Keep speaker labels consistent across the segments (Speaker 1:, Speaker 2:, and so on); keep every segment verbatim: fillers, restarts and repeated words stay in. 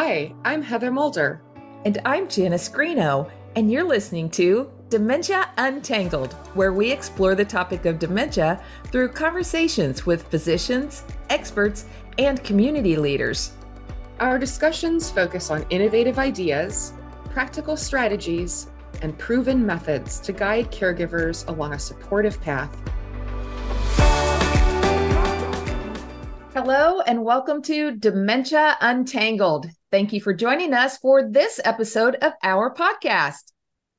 Speaker 1: Hi, I'm Heather Mulder.
Speaker 2: And I'm Janice Greeno, and you're listening to Dementia Untangled, where we explore the topic of dementia through conversations with physicians, experts, and community leaders.
Speaker 1: Our discussions focus on innovative ideas, practical strategies, and proven methods to guide caregivers along a supportive path.
Speaker 2: Hello, and welcome to Dementia Untangled. Thank you for joining us for this episode of our podcast.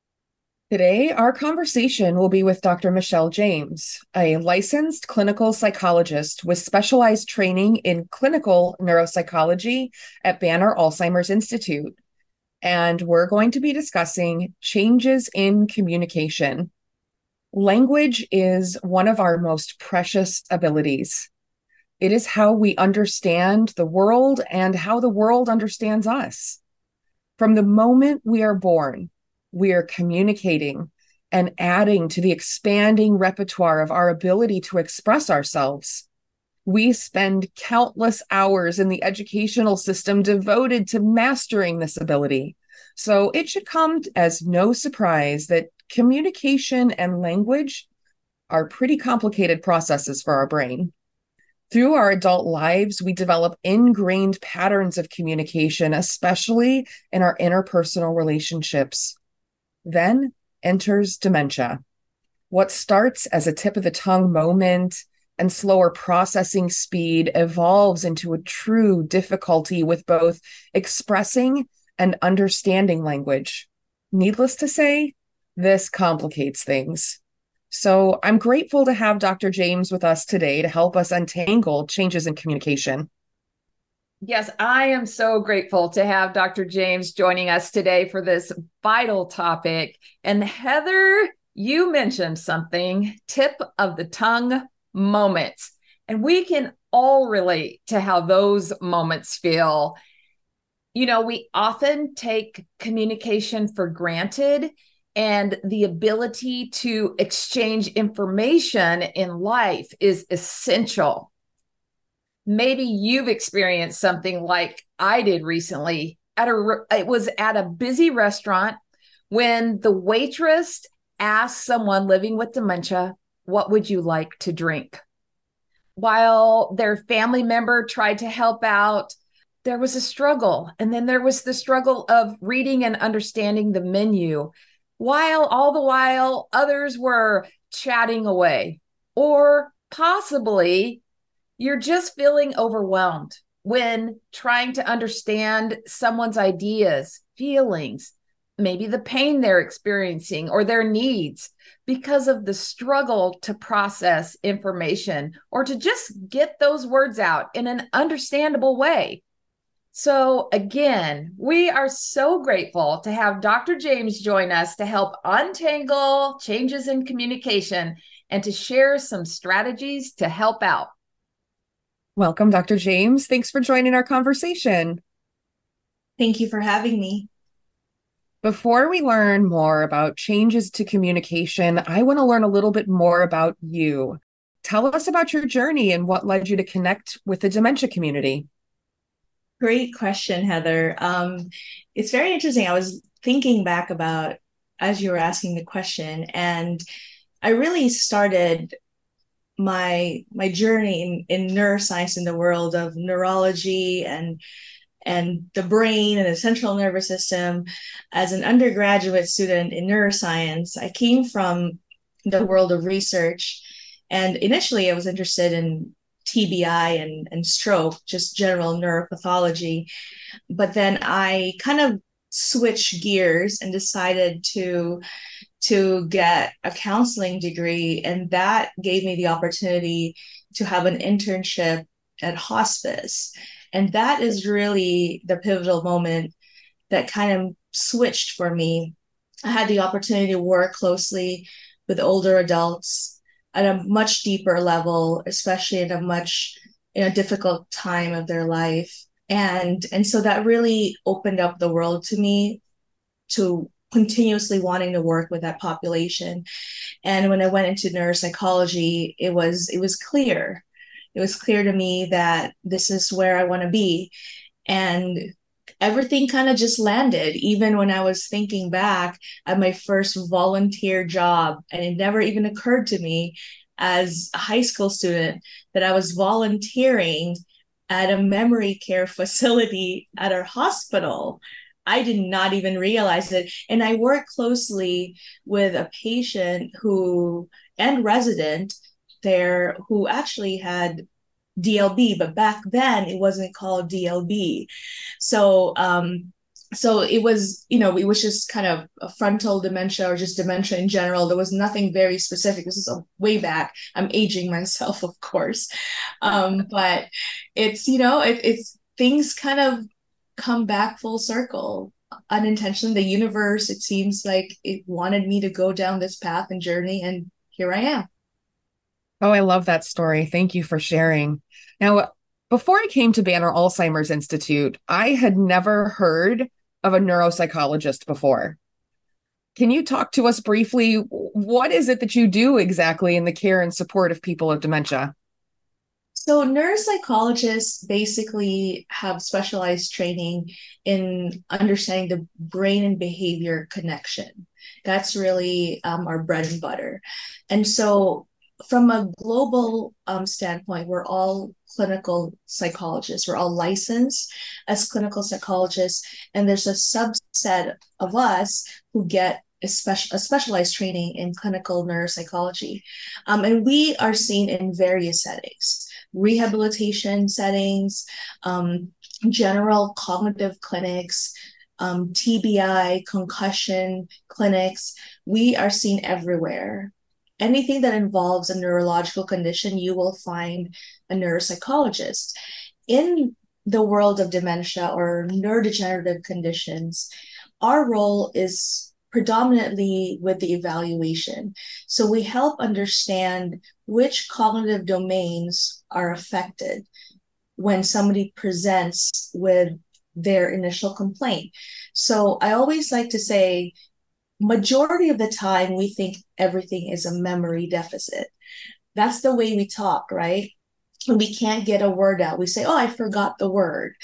Speaker 1: Today, our conversation will be with Doctor Michelle James, a licensed clinical psychologist with specialized training in clinical neuropsychology at Banner Alzheimer's Institute. And we're going to be discussing changes in communication. Language is one of our most precious abilities. It is how we understand the world and how the world understands us. From the moment we are born, we are communicating and adding to the expanding repertoire of our ability to express ourselves. We spend countless hours in the educational system devoted to mastering this ability. So it should come as no surprise that communication and language are pretty complicated processes for our brain. Through our adult lives, we develop ingrained patterns of communication, especially in our interpersonal relationships. Then enters dementia. What starts as a tip of the tongue moment and slower processing speed evolves into a true difficulty with both expressing and understanding language. Needless to say, this complicates things. So I'm grateful to have Doctor James with us today to help us untangle changes in communication.
Speaker 2: Yes, I am so grateful to have Doctor James joining us today for this vital topic. And Heather, you mentioned something, tip of the tongue moments. And we can all relate to how those moments feel. You know, we often take communication for granted, and the ability to exchange information in life is essential. Maybe you've experienced something like I did recently. At a, it was at a busy restaurant when the waitress asked someone living with dementia, "What would you like to drink?" While their family member tried to help out, there was a struggle. And then there was the struggle of reading and understanding the menu, while all the while others were chatting away. Or possibly you're just feeling overwhelmed when trying to understand someone's ideas, feelings, maybe the pain they're experiencing or their needs because of the struggle to process information or to just get those words out in an understandable way. So again, we are so grateful to have Doctor James join us to help untangle changes in communication and to share some strategies to help out.
Speaker 1: Welcome, Doctor James. Thanks for joining our conversation.
Speaker 3: Thank you for having me.
Speaker 1: Before we learn more about changes to communication, I want to learn a little bit more about you. Tell us about your journey and what led you to connect with the dementia community.
Speaker 3: Great question, Heather. Um, it's very interesting. I was thinking back about as you were asking the question, and I really started my my journey in, in neuroscience in the world of neurology and and the brain and the central nervous system as an undergraduate student in neuroscience. I came from the world of research, and initially I was interested in T B I and, and stroke, just general neuropathology. But then I kind of switched gears and decided to, to get a counseling degree. And that gave me the opportunity to have an internship at hospice. And that is really the pivotal moment that kind of switched for me. I had the opportunity to work closely with older adults at a much deeper level, especially at a much in a difficult time of their life. And, and so that really opened up the world to me to continuously wanting to work with that population. And when I went into neuropsychology, it was it was clear. It was clear to me that this is where I want to be. And everything kind of just landed, even when I was thinking back at my first volunteer job. And it never even occurred to me as a high school student that I was volunteering at a memory care facility at our hospital. I did not even realize it. And I worked closely with a patient who and resident there who actually had D L B, but back then it wasn't called D L B. So um so it was, you know, it was just kind of a frontal dementia or just dementia in general. There was nothing very specific. This is a way back. I'm aging myself, of course. Um, but it's, you know, it, it's things kind of come back full circle unintentionally. The universe, it seems like it wanted me to go down this path and journey, and here I am.
Speaker 1: Oh, I love that story. Thank you for sharing. Now, before I came to Banner Alzheimer's Institute, I had never heard of a neuropsychologist before. Can you talk to us briefly? What is it that you do exactly in the care and support of people with dementia?
Speaker 3: So, neuropsychologists basically have specialized training in understanding the brain and behavior connection. That's really um, our bread and butter. And so, from a global um, standpoint, we're all clinical psychologists. We're all licensed as clinical psychologists, and there's a subset of us who get a, special, a specialized training in clinical neuropsychology. Um, and we are seen in various settings, rehabilitation settings, um, general cognitive clinics, um, T B I, concussion clinics. We are seen everywhere. Anything that involves a neurological condition, you will find a neuropsychologist. In the world of dementia or neurodegenerative conditions, our role is predominantly with the evaluation. So we help understand which cognitive domains are affected when somebody presents with their initial complaint. So I always like to say, majority of the time we think everything is a memory deficit. That's the way we talk, right? When we can't get a word out, we say, oh, I forgot the word.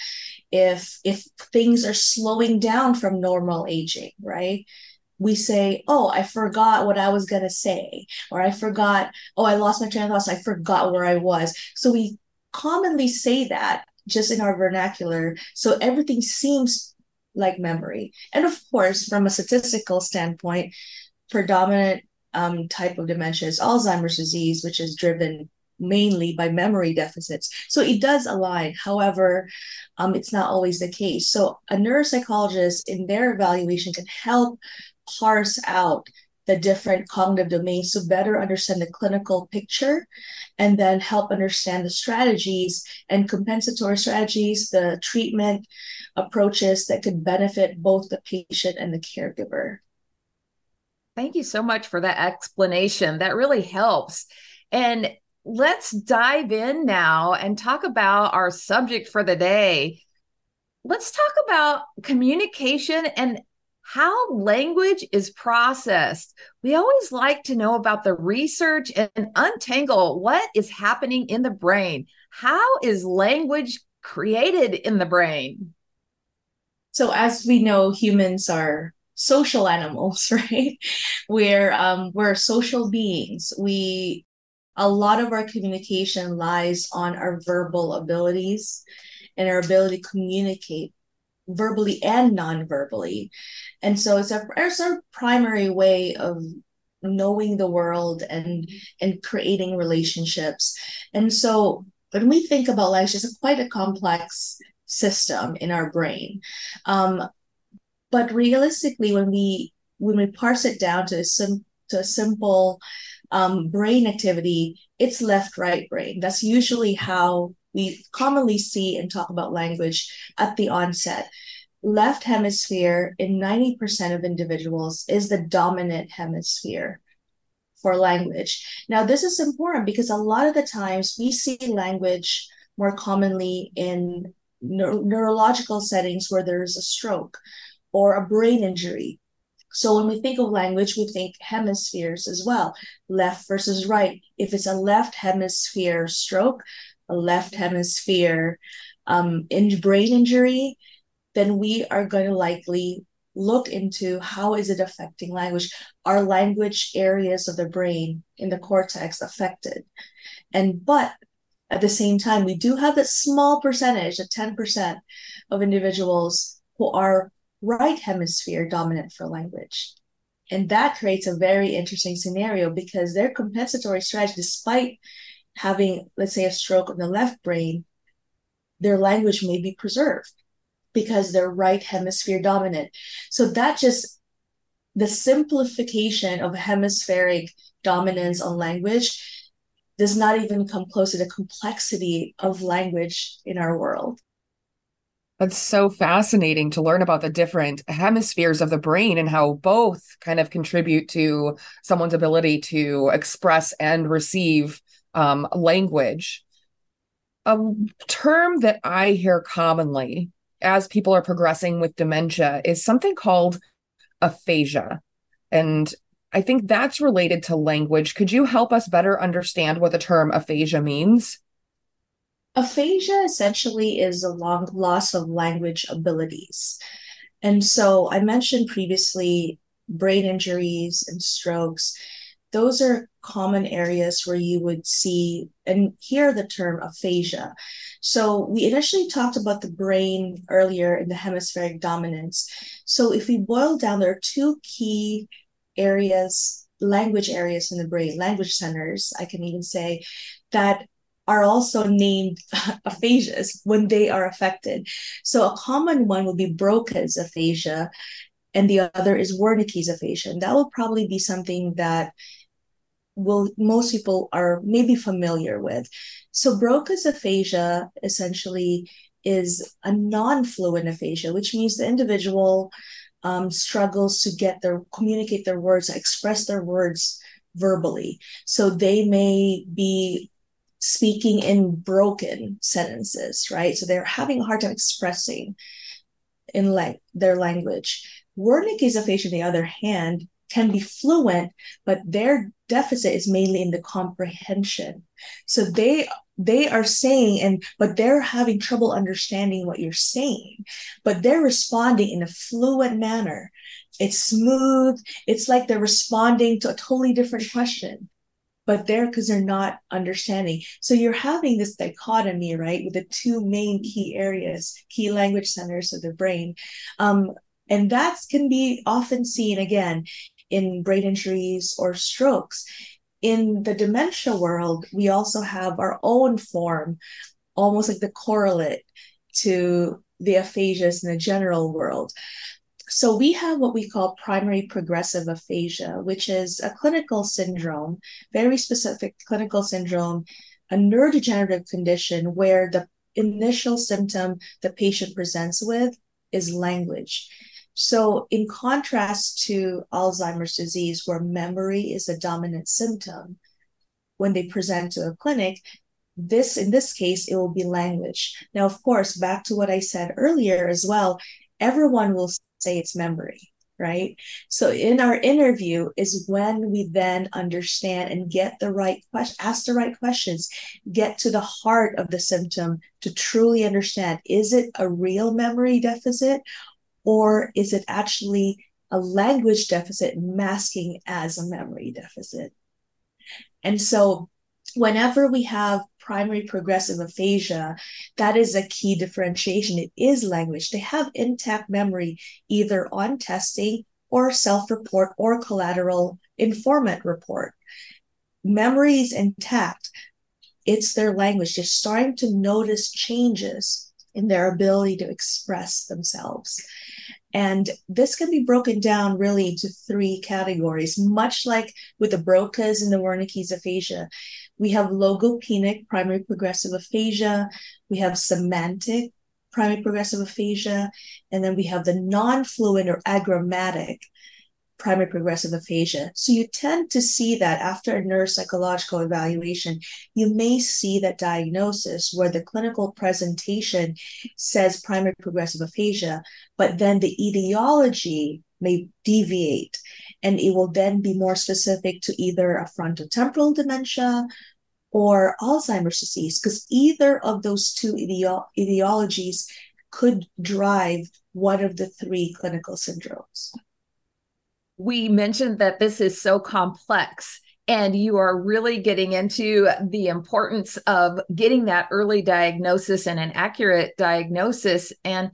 Speaker 3: If if things are slowing down from normal aging, right? We say, oh, I forgot what I was going to say, or I forgot, oh, I lost my train of thought, so I forgot where I was. So we commonly say that just in our vernacular. So everything seems like memory. And of course, from a statistical standpoint, predominant um, type of dementia is Alzheimer's disease, which is driven mainly by memory deficits. So it does align. However, um, it's not always the case. So a neuropsychologist in their evaluation can help parse out the different cognitive domains to better understand the clinical picture and then help understand the strategies and compensatory strategies, the treatment approaches that could benefit both the patient and the caregiver.
Speaker 2: Thank you so much for that explanation. That really helps. And let's dive in now and talk about our subject for the day. Let's talk about communication and how language is processed. We always like to know about the research and untangle what is happening in the brain. How is language created in the brain?
Speaker 3: So as we know, humans are social animals, right? We're um, we're social beings. We a lot of our communication lies on our verbal abilities and our ability to communicate verbally and non-verbally. And so it's our, it's our primary way of knowing the world and and creating relationships. And so when we think about language, it's quite a complex system in our brain. Um, but realistically, when we when we parse it down to a, sim- to a simple um, brain activity, it's left-right brain. That's usually how we commonly see and talk about language at the onset. Left hemisphere in ninety percent of individuals is the dominant hemisphere for language. Now, this is important because a lot of the times we see language more commonly in neur- neurological settings where there's a stroke or a brain injury. So when we think of language, we think hemispheres as well, left versus right. If it's a left hemisphere stroke, a left hemisphere um, in brain injury, then we are going to likely look into how is it affecting language. Are language areas of the brain in the cortex affected? And but at the same time, we do have a small percentage, a ten percent of individuals who are right hemisphere dominant for language. And that creates a very interesting scenario because their compensatory strategy, despite having, let's say, a stroke in the left brain, their language may be preserved because they're right hemisphere dominant. So that just, the simplification of hemispheric dominance on language does not even come close to the complexity of language in our world.
Speaker 1: That's so fascinating to learn about the different hemispheres of the brain and how both kind of contribute to someone's ability to express and receive um, language. A term that I hear commonly as people are progressing with dementia is something called aphasia. And I think that's related to language. Could you help us better understand what the term aphasia means?
Speaker 3: Aphasia essentially is a long loss of language abilities. And so I mentioned previously brain injuries and strokes. Those are common areas where you would see and hear the term aphasia. So we initially talked about the brain earlier in the hemispheric dominance. So if we boil down, there are two key areas, language areas in the brain, language centers, I can even say, that are also named aphasias when they are affected. So a common one would be Broca's aphasia, and the other is Wernicke's aphasia. And that will probably be something that will most people are maybe familiar with. So Broca's aphasia essentially is a non-fluent aphasia, which means the individual um, struggles to get their communicate their words, express their words verbally. So they may be speaking in broken sentences, right? So they're having a hard time expressing in like their language. Wernicke's aphasia, on the other hand, can be fluent, but their deficit is mainly in the comprehension. So they they are saying and but they're having trouble understanding what you're saying, but they're responding in a fluent manner. It's smooth. It's like they're responding to a totally different question, but they're because they're not understanding. So you're having this dichotomy, right, with the two main key areas, key language centers of the brain. Um, and that can be often seen again in brain injuries or strokes. In the dementia world, we also have our own form, almost like the correlate to the aphasias in the general world. So we have what we call primary progressive aphasia, which is a clinical syndrome, very specific clinical syndrome, a neurodegenerative condition where the initial symptom the patient presents with is language. So in contrast to Alzheimer's disease, where memory is a dominant symptom, when they present to a clinic, this in this case, it will be language. Now, of course, back to what I said earlier as well, everyone will say it's memory, right? So in our interview is when we then understand and get the right question, ask the right questions, get to the heart of the symptom to truly understand, is it a real memory deficit or is it actually a language deficit masking as a memory deficit? And so whenever we have primary progressive aphasia, that is a key differentiation. It is language. They have intact memory either on testing or self-report or collateral informant report. Memory is intact. It's their language. They're starting to notice changes in their ability to express themselves. And this can be broken down really into three categories, much like with the Broca's and the Wernicke's aphasia. We have logopenic primary progressive aphasia, we have semantic primary progressive aphasia, and then we have the non-fluent or agrammatic primary progressive aphasia. So you tend to see that after a neuropsychological evaluation, you may see that diagnosis where the clinical presentation says primary progressive aphasia, but then the etiology may deviate, and it will then be more specific to either a frontotemporal dementia or Alzheimer's disease, because either of those two ideo- etiologies could drive one of the three clinical syndromes.
Speaker 2: We mentioned that this is so complex, and you are really getting into the importance of getting that early diagnosis and an accurate diagnosis. And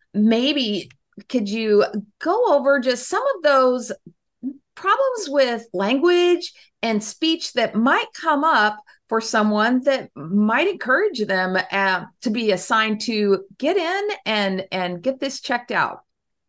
Speaker 2: maybe could you go over just some of those problems with language and speech that might come up for someone that might encourage them uh, to be assigned to get in and, and get this checked out?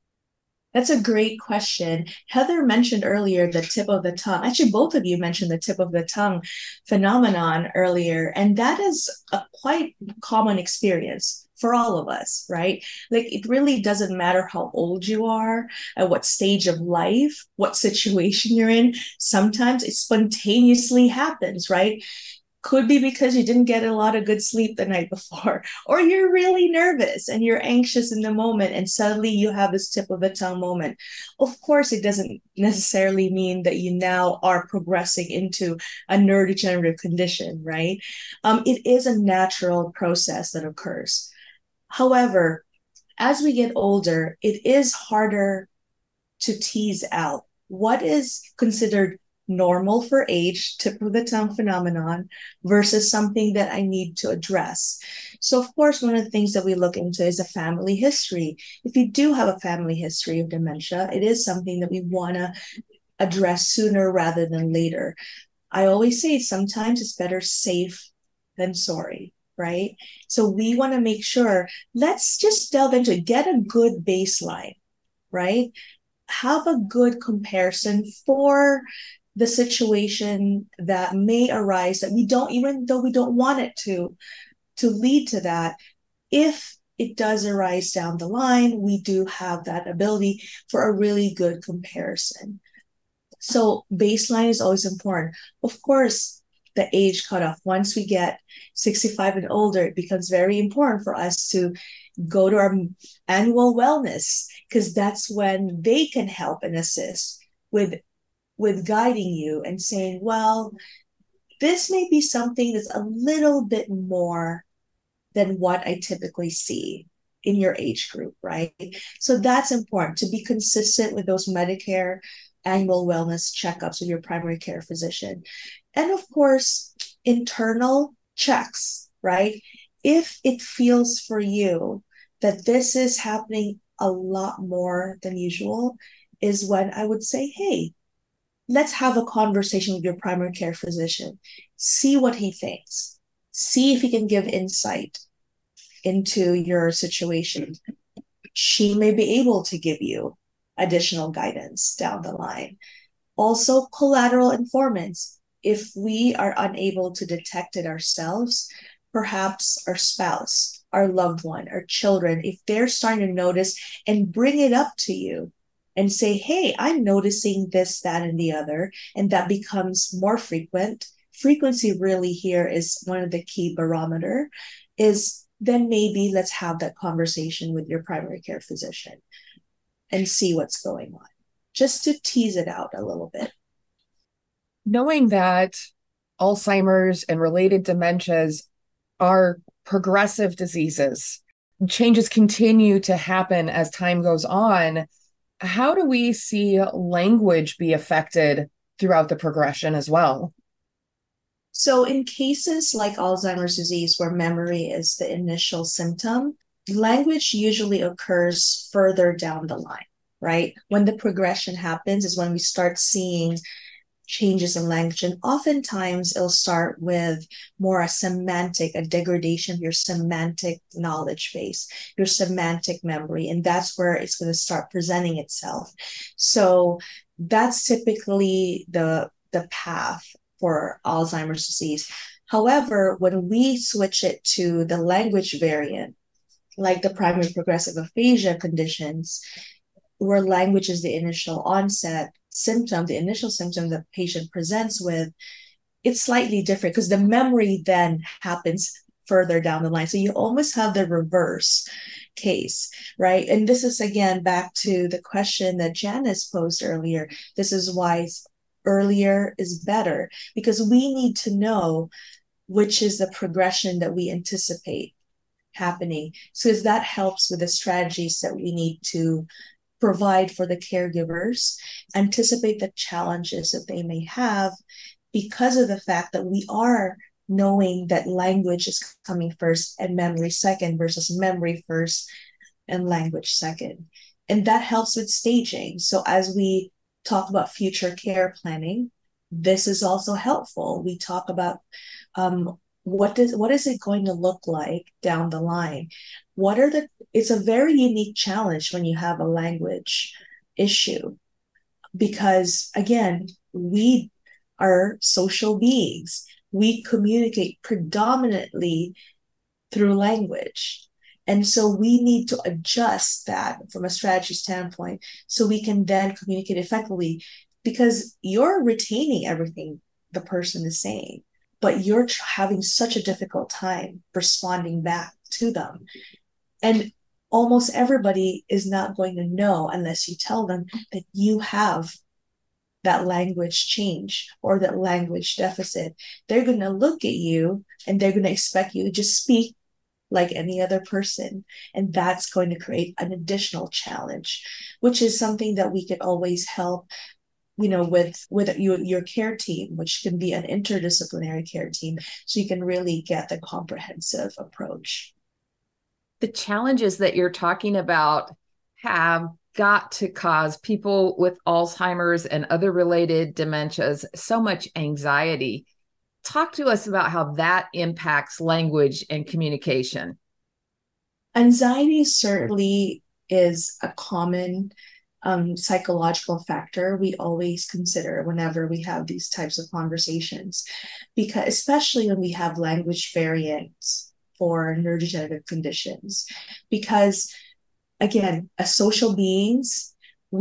Speaker 3: That's a great question. Heather mentioned earlier the tip of the tongue. Actually, both of you mentioned the tip of the tongue phenomenon earlier, and that is a quite common experience for all of us, right? Like, it really doesn't matter how old you are, at what stage of life, what situation you're in. Sometimes it spontaneously happens, right? Could be because you didn't get a lot of good sleep the night before, or you're really nervous and you're anxious in the moment, and suddenly you have this tip of the tongue moment. Of course, it doesn't necessarily mean that you now are progressing into a neurodegenerative condition, right? Um, it is a natural process that occurs. However, as we get older, it is harder to tease out what is considered normal for age, tip of the tongue phenomenon, versus something that I need to address. So, of course, one of the things that we look into is a family history. If you do have a family history of dementia, it is something that we want to address sooner rather than later. I always say sometimes it's better safe than sorry, right? So we want to make sure, let's just delve into it, get a good baseline, right? Have a good comparison for the situation that may arise that we don't, even though we don't want it to, to lead to that. If it does arise down the line, we do have that ability for a really good comparison. So baseline is always important. Of course, the age cutoff, once we get sixty-five and older, it becomes very important for us to go to our annual wellness, because that's when they can help and assist with with guiding you and saying, well, this may be something that's a little bit more than what I typically see in your age group, right? So that's important, to be consistent with those Medicare annual wellness checkups with your primary care physician. And of course, internal checks, right? If it feels for you that this is happening a lot more than usual, is when I would say, hey, let's have a conversation with your primary care physician. See what he thinks. See if he can give insight into your situation. She may be able to give you additional guidance down the line. Also, collateral informants. If we are unable to detect it ourselves, perhaps our spouse, our loved one, our children, if they're starting to notice and bring it up to you, and say, hey, I'm noticing this, that, and the other, and that becomes more frequent. Frequency really here is one of the key barometer, is then maybe let's have that conversation with your primary care physician and see what's going on, just to tease it out a little bit.
Speaker 1: Knowing that Alzheimer's and related dementias are progressive diseases, changes continue to happen as time goes on, how do we see language be affected throughout the progression as well?
Speaker 3: So in cases like Alzheimer's disease, where memory is the initial symptom, language usually occurs further down the line, right? When the progression happens is when we start seeing changes in language. And oftentimes it'll start with more a semantic, a degradation of your semantic knowledge base, your semantic memory. And that's where it's going to start presenting itself. So that's typically the, the path for Alzheimer's disease. However, when we switch it to the language variant, like the primary progressive aphasia conditions, where language is the initial onset symptom, the initial symptom the patient presents with, it's slightly different because the memory then happens further down the line. So you almost have the reverse case, right? And this is, again, back to the question that Janice posed earlier. This is why earlier is better, because we need to know which is the progression that we anticipate. happening. So that helps with the strategies that we need to provide for the caregivers, anticipate the challenges that they may have because of the fact that we are knowing that language is coming first and memory second versus memory first and language second. And that helps with staging. So as we talk about future care planning, this is also helpful. We talk about um, what does what is it going to look like down the line? What are the it's a very unique challenge when you have a language issue, because again, we are social beings. We communicate predominantly through language. And so we need to adjust that from a strategy standpoint so we can then communicate effectively, because you're retaining everything the person is saying, but you're having such a difficult time responding back to them. And almost everybody is not going to know unless you tell them that you have that language change or that language deficit. They're going to look at you and they're going to expect you to just speak like any other person. And that's going to create an additional challenge, which is something that we could always help, you know, with, with your, your care team, which can be an interdisciplinary care team. So you can really get the comprehensive approach.
Speaker 2: The challenges that you're talking about have got to cause people with Alzheimer's and other related dementias so much anxiety. Talk to us about how that impacts language and communication.
Speaker 3: Anxiety certainly is a common um, psychological factor we always consider whenever we have these types of conversations, because especially when we have language variants for neurodegenerative conditions, because again, as social beings,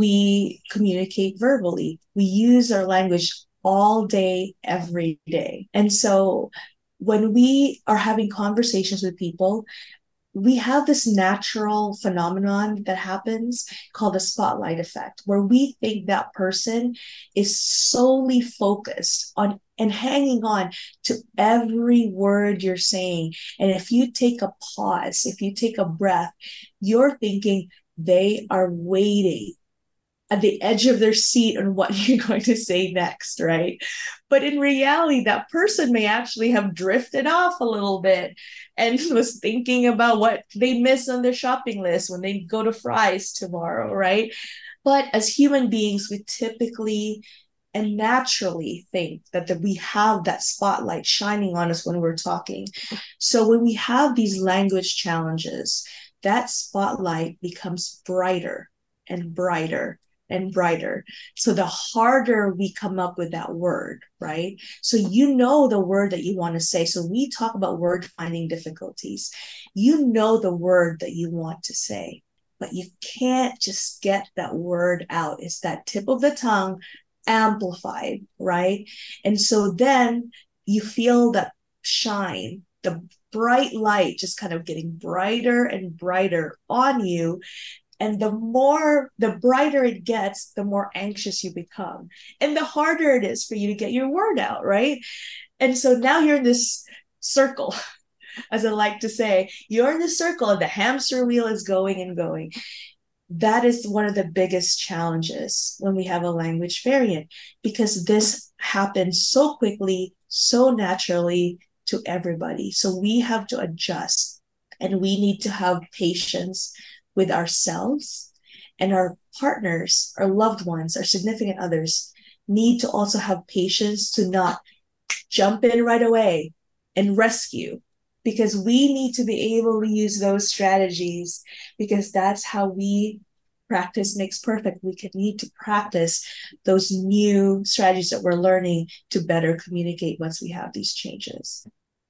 Speaker 3: we communicate verbally. We use our language all day, every day. And so when we are having conversations with people, we have this natural phenomenon that happens called the spotlight effect, where we think that person is solely focused on and hanging on to every word you're saying. And if you take a pause, if you take a breath, you're thinking they are waiting at the edge of their seat on what you're going to say next, right? But in reality, that person may actually have drifted off a little bit and was thinking about what they missed on their shopping list when they go to Fry's tomorrow, right? But as human beings, we typically and naturally think that, that we have that spotlight shining on us when we're talking. So when we have these language challenges, that spotlight becomes brighter and brighter and brighter. So the harder we come up with that word, right? So you know the word that you want to say. So we talk about word finding difficulties. You know the word that you want to say, but you can't just get that word out. It's that tip of the tongue amplified, right? And so then you feel that shine, the bright light just kind of getting brighter and brighter on you. And the more, the brighter it gets, the more anxious you become. And the harder it is for you to get your word out, right? And so now you're in this circle, as I like to say, you're in this circle and the hamster wheel is going and going. That is one of the biggest challenges when we have a language variant, because this happens so quickly, so naturally to everybody. So we have to adjust, and we need to have patience with ourselves, and our partners, our loved ones, our significant others need to also have patience to not jump in right away and rescue, because we need to be able to use those strategies, because that's how we practice makes perfect. We can need to practice those new strategies that we're learning to better communicate once we have these changes.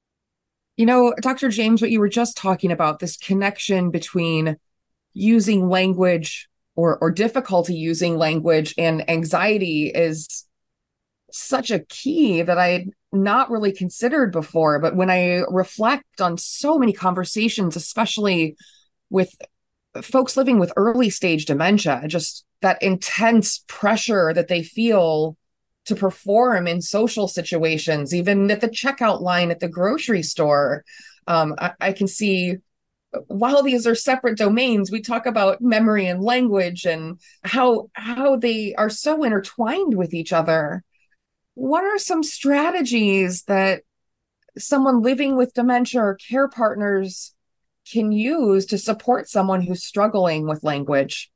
Speaker 1: You know, Doctor James, what you were just talking about, this connection between using language or, or difficulty using language and anxiety is such a key that I had not really considered before. But when I reflect on so many conversations, especially with folks living with early stage dementia, just that intense pressure that they feel to perform in social situations, even at the checkout line at the grocery store, um, I, I can see while these are separate domains, we talk about memory and language and how how they are so intertwined with each other. What are some strategies that someone living with dementia or care partners can use to support someone who's struggling with language?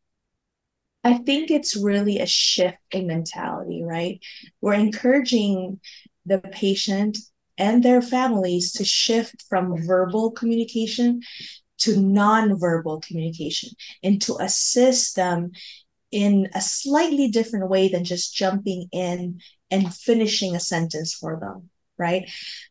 Speaker 3: I think it's really a shift in mentality, right? We're encouraging the patient and their families to shift from verbal communication to nonverbal communication and to assist them in a slightly different way than just jumping in and finishing a sentence for them, right?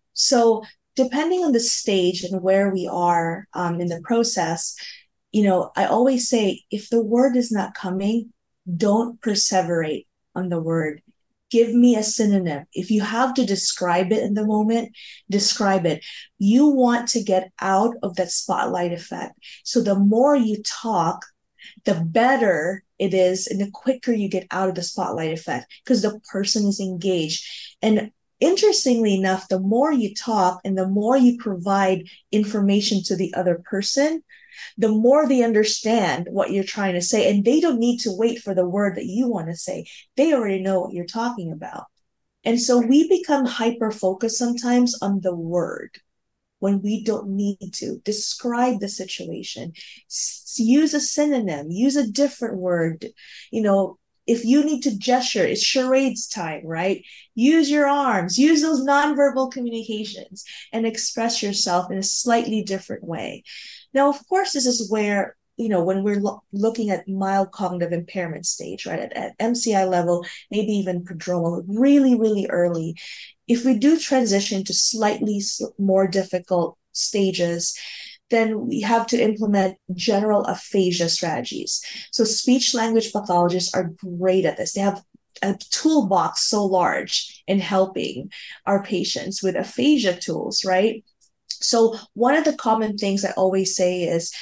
Speaker 3: So, depending on the stage and where we are um, in the process, you know, I always say if the word is not coming, don't perseverate on the word. Give me a synonym. If you have to describe it in the moment, describe it. You want to get out of that spotlight effect. So the more you talk, the better it is and the quicker you get out of the spotlight effect because the person is engaged. And interestingly enough, the more you talk and the more you provide information to the other person, the more they understand what you're trying to say. And they don't need to wait for the word that you want to say. They already know what you're talking about. And so we become hyper focused sometimes on the word when we don't need to. Describe the situation. S- use a synonym, use a different word. You know, if you need to gesture, it's charades time, right? Use your arms, use those nonverbal communications and express yourself in a slightly different way. Now, of course, this is where, you know, when we're lo- looking at mild cognitive impairment stage, right, at, at M C I level, maybe even prodromal, really, really early, if we do transition to slightly more difficult stages, then we have to implement general aphasia strategies. So speech language pathologists are great at this. They have a toolbox so large in helping our patients with aphasia tools, right? So one of the common things I always say is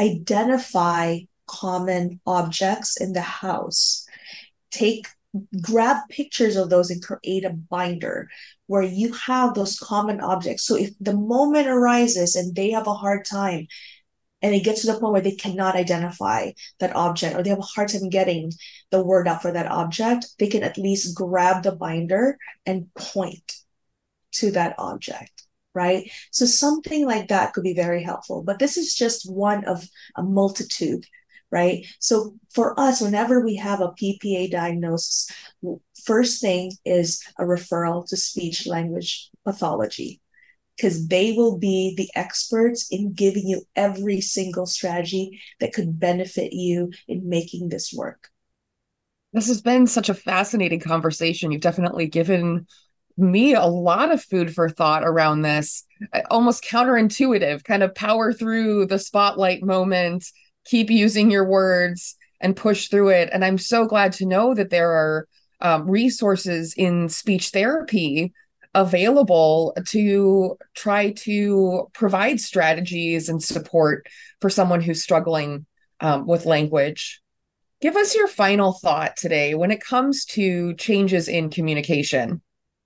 Speaker 3: identify common objects in the house. Take grab pictures of those and create a binder where you have those common objects. So if the moment arises and they have a hard time and it gets to the point where they cannot identify that object or they have a hard time getting the word out for that object, they can at least grab the binder and point to that object, right? So something like that could be very helpful. But this is just one of a multitude, right? So for us, whenever we have a P P A diagnosis, first thing is a referral to speech language pathology because they will be the experts in giving you every single strategy that could benefit you in making this work.
Speaker 1: This has been such a fascinating conversation. You've definitely given me a lot of food for thought around this, almost counterintuitive, kind of power through the spotlight moment, keep using your words and push through it. And I'm so glad to know that there are um, resources in speech therapy available to try to provide strategies and support for someone who's struggling um, with language. Give us your final thought today when it comes to changes in communication.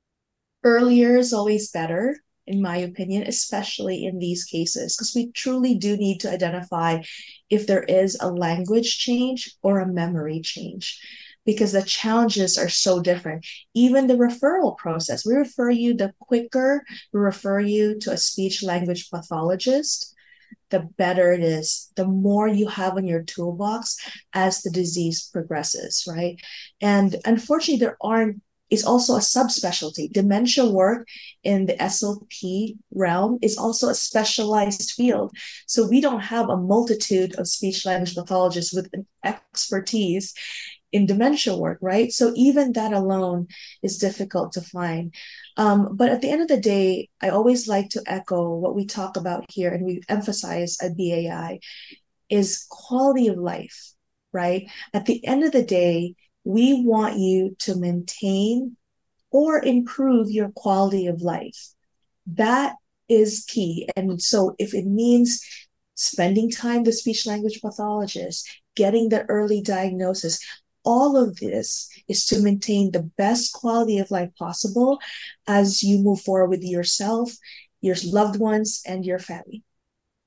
Speaker 3: Earlier is always better, in my opinion, especially in these cases, because we truly do need to identify if there is a language change or a memory change, because the challenges are so different. Even the referral process, we refer you, the quicker we refer you to a speech language pathologist, the better it is, the more you have in your toolbox as the disease progresses, right? And unfortunately, there aren't is also a subspecialty. Dementia work in the S L P realm is also a specialized field. So we don't have a multitude of speech language pathologists with an expertise in dementia work, right? So even that alone is difficult to find. Um, but at the end of the day, I always like to echo what we talk about here and we emphasize at B A I is quality of life, right? At the end of the day, we want you to maintain or improve your quality of life. That is key. And so if it means spending time with speech language pathologists, getting the early diagnosis, all of this is to maintain the best quality of life possible as you move forward with yourself, your loved ones, and your family.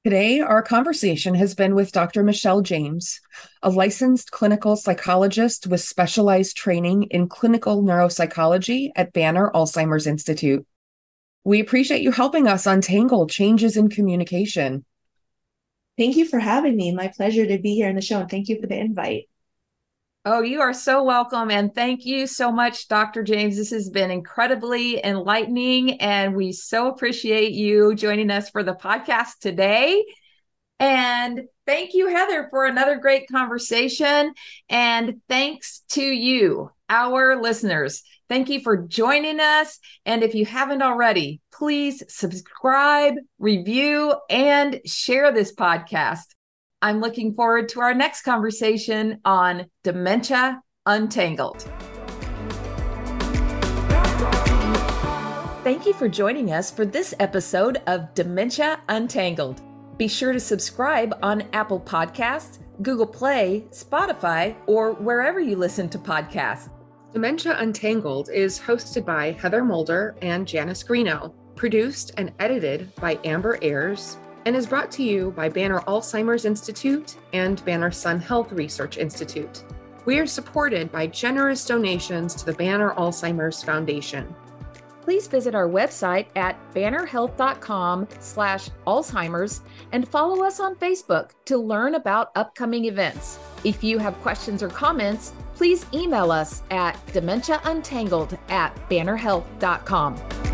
Speaker 1: Today, our conversation has been with Doctor Michelle James, a licensed clinical psychologist with specialized training in clinical neuropsychology at Banner Alzheimer's Institute. We appreciate you helping us untangle changes in communication.
Speaker 3: Thank you for having me. My pleasure to be here in the show, and thank you for the invite.
Speaker 2: Oh, you are so welcome. And thank you so much, Doctor James. This has been incredibly enlightening, and we so appreciate you joining us for the podcast today. And thank you, Heather, for another great conversation. And thanks to you, our listeners. Thank you for joining us. And if you haven't already, please subscribe, review, and share this podcast. I'm looking forward to our next conversation on Dementia Untangled. Thank you for joining us for this episode of Dementia Untangled. Be sure to subscribe on Apple Podcasts, Google Play, Spotify, or wherever you listen to podcasts.
Speaker 1: Dementia Untangled is hosted by Heather Mulder and Janice Greeno, produced and edited by Amber Ayers, and is brought to you by Banner Alzheimer's Institute and Banner Sun Health Research Institute. We are supported by generous donations to the Banner Alzheimer's Foundation.
Speaker 2: Please visit our website at bannerhealth.com slash Alzheimer's and follow us on Facebook to learn about upcoming events. If you have questions or comments, please email us at dementiauntangled at bannerhealth dot com.